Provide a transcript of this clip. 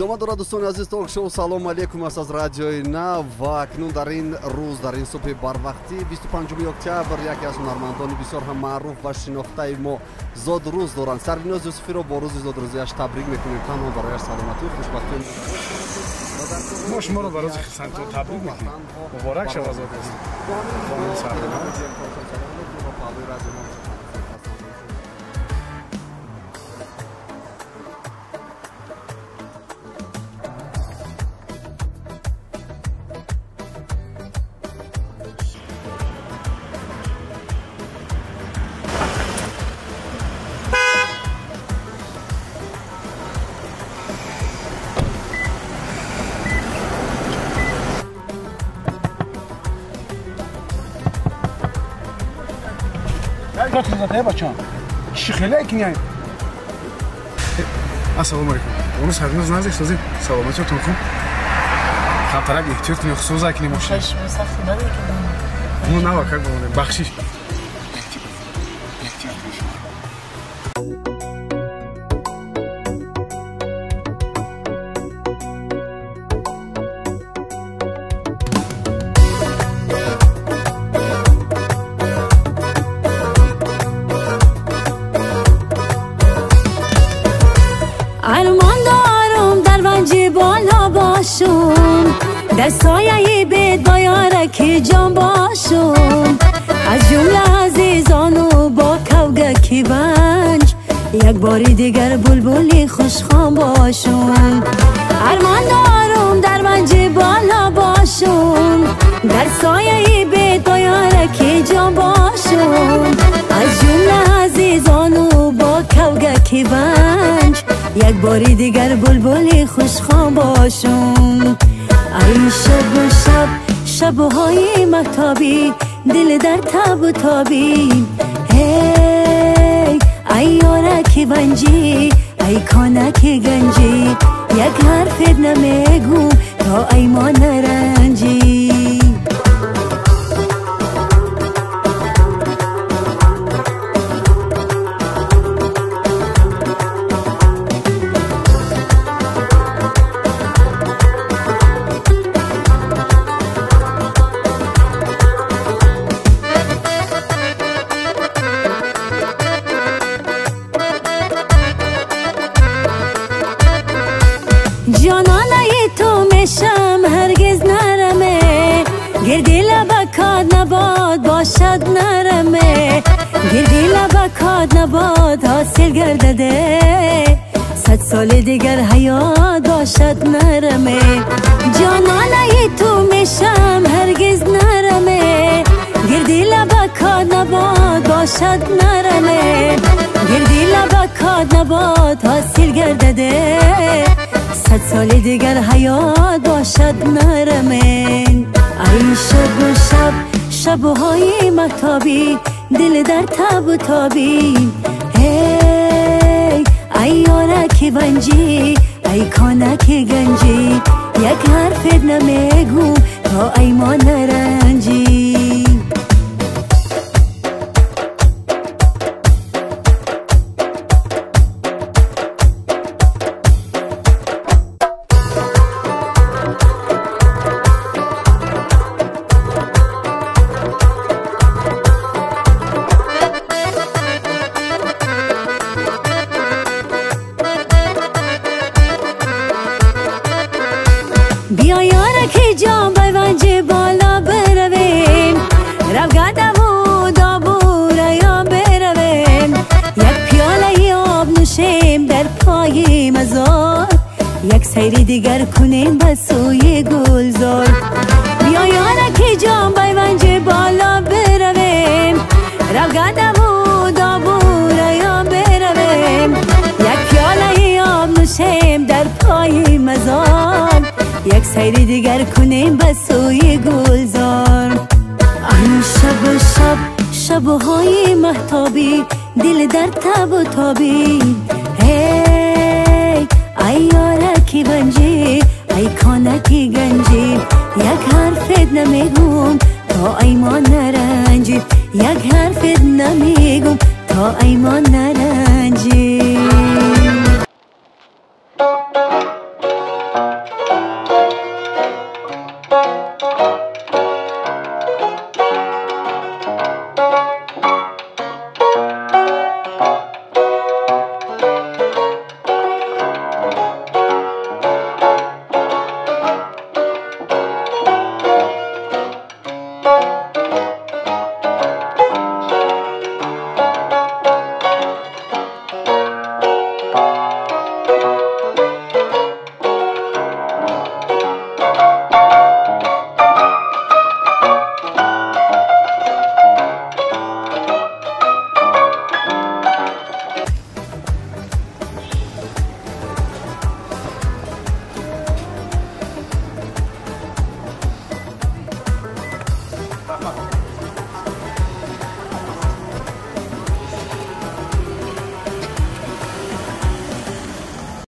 идома дорад дӯстони азиз ток шоу салом алейкум аст аз радиои нав ва акнун дар ин рӯз дар ин субҳи барвақтӣ 25 октябр яке аз ҳунармандони бисёр ҳам маъруф ва шинохтаи мо зод рӯз доранд. Сарвиноз Юсуфиро бо рӯзи зодрӯзиаш табрик мекунем, танҳо барояш саломатӣ хушбахтӣ. мо шуморо ба рӯзи хисантон табрик мекунем. муборак шавад зод рӯз. Ассалому алейкум. Оны сарвиноз назик созим. Саломатиятон хуб. Хатарак эҳтиёт кунем, хусуза кунем машин. Ну нава как бонем, бахшиш. در سایه بید با یارکی جان باشم از جمله عزیزانو با کوگکی بنج یک باری دیگر بلبلی خوشخوام باشم ارمان دارم در بنج بالا باشم در سایه بید با یارکی جان باشم از جمله عزیزانو با کوگکی بنج یک باری دیگر بلبلی خوشخوام باشم ای شبهای مهتابی دل در تب و تابی هی ای یارکی بنجی ای کانکی گنجی یک حرفت نمیگو تا ای ما نرنجی جانانه تو میشم هرگز نرمه گردی لبکات نباد باشد نرمه گردی لبکات نباد حاصل گردده 100 سال دیگر حیات باشد نرمه جانانه تو میشم هرگز نرمه گردی لبکات نباد باشد نرمه گردی لبکات نباد حاصل گردده 100 سال دیگر حیات باشد نرمین ای شبهای مهتابی دل در تب و تابی هی ای یارکی بنجی ای کانکی گنجی یک حرفت نمیگو تا ای ما نرنجی بیا یارکی جان ببنج بالا برویم رو قدم و دابوره یا برویم یک پیاله آب نوشیم در پای مزار یک سیری دیگر کنیم به سوی گلزار بیا یارکی جان ببنج بالا برویم رو قدم و دابوره یا برویم یک پیاله آب نوشیم در پای مزار یک سیری دیگر کنیم به سوی گلزار آن شبهای مهتابی دل در تب و تابی هی ای یارکی بنجی ای کانکی گنجی یک حرفت نمیگم تا ای ما نرنجی یک حرفت نمیگم تا ای ما نرنجی